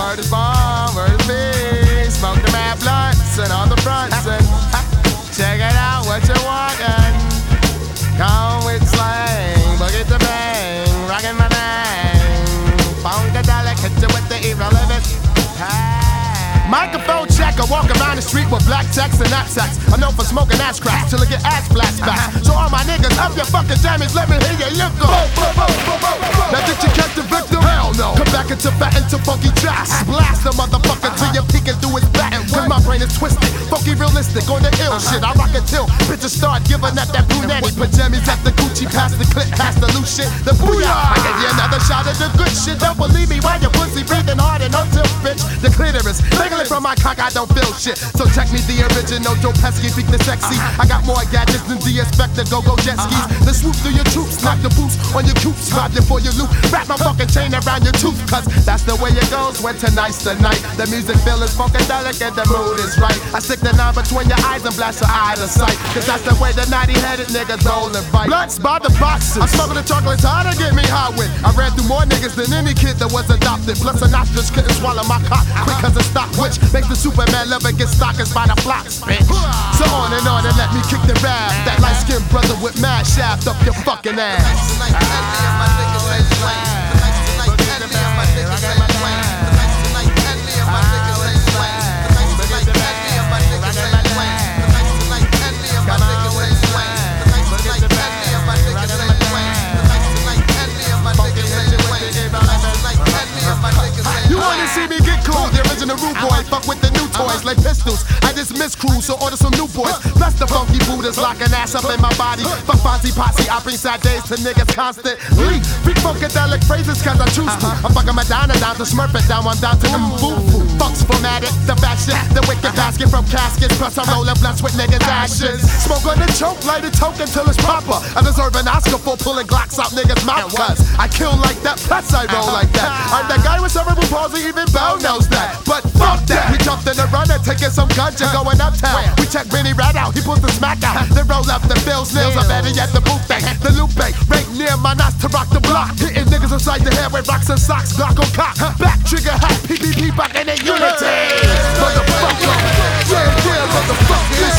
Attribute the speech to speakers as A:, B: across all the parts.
A: word is born, word is big. Smoke the mad blunts and all the fronts and check it out what you want and come with slang, boogie to bang, rockin' my bang. Funkadelic, hit you with the irrelevant. Microphone checker, walk around the street with black text and knapsacks. I'm known for smoking ass cracks till I get ass flashbacks. So all my niggas, up your fucking jammies, let me hear you lift them. Now did you catch the victim? Hell no. Come back into fat into funky tracks. Blast the motherfucker till you're peeking through his back. Cause my brain is twisted, funky realistic on the ill shit. I rock it till bitches start giving up that brunetti. Pajamas at the Gucci, past the clip, past the loose shit. The booyah, I give you another shot of the good shit. Don't believe me while your pussy breathing hard and until bitch. The clitoris, from my cock, I don't feel shit. So check me, the original Joe Pesky, beat the sexy. I got more gadgets than the Inspector, go jet skis. The swoop through your troops, knock the boots on your coops, ride you for your loop. Wrap my fucking chain around your tooth, cause that's the way it goes when tonight's the night. The music feel is funkadelic and the mood is right. I stick the knife between your eyes and blast your eye to sight, cause that's the way the naughty-headed niggas roll and fight. Blunts by the boxes, I'm smoking the chocolates hard to get me hot with. I ran through more niggas than any kid that was adopted. Plus an ostrich couldn't swallow my cock quick cause it's stock, which makes the Superman lover get stockers by the flocks, bitch. So on and let me kick the rap. That light-skinned brother with mad shaft up your fucking ass. You wanna see me get cool? The original rude boy, fuck with the new toys like pistols. I just miss crew, so order some new boys. Plus the funky Buddhas locking ass up in my body. Fuck Fonzie Posse, I bring sad days to niggas constantly. Freak funkadelic phrases cause I choose to. I'm fucking Madonna down to Smurfing down, I'm down to them boo-boo. Fuck's formatted, the fat shit, the wicked basket from caskets. Plus I'm rolling blunts with niggas' ashes. Smoke on the choke, light a toke until it's proper. I deserve an Oscar for pulling Glocks out niggas' mouth cuz I kill like that, plus I roll like that. I'm that guy with cerebral palsy, even Bell knows that. But fuck that, we jumped in the runner, taking some ganja, going uptown. We check Benny Rat out, he pulls the smack out. Then roll up the bills, nails are better at the boot thing. The loop bank, right near my knots to rock the block. Hitting niggas inside the head with rocks and socks, Glock on cock. Back trigger hat, PPP back in the unity. Motherfucker, yeah, motherfucker.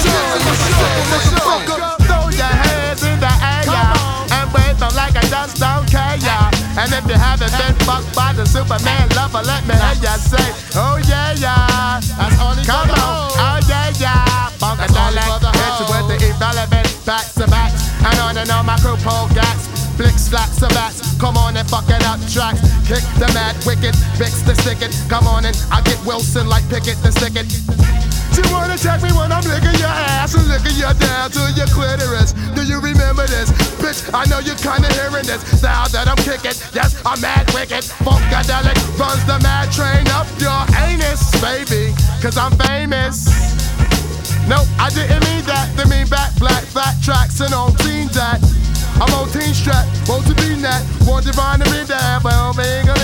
A: Throw your hands in the air, and wave them like I just don't care, yeah. And if you haven't been fucked by the Superman lover, let me hear ya say, oh yeah, yeah. That's only come on, oh yeah, yeah. Funkadelic, hit you with the irrelevant facts and backs. And on my crew pull gas, flick slaps and bats. Come on and fuck it up tracks. Kick the mad wicked, fix the stick it. Come on and I get Wilson like Pickett the stick it. You wanna check me when I'm licking your ass and licking you down to your clitoris? Do you remember this? Bitch, I know you're kinda hearing this style that I'm kicking. Yes, I'm mad wicked. Funkadelic runs the mad train up your anus, baby, cause I'm famous. Nope, I didn't mean that. They mean back, black, fat tracks and on teen that. I'm on teen strap, want to be that. Want to run to be that, but I'm being a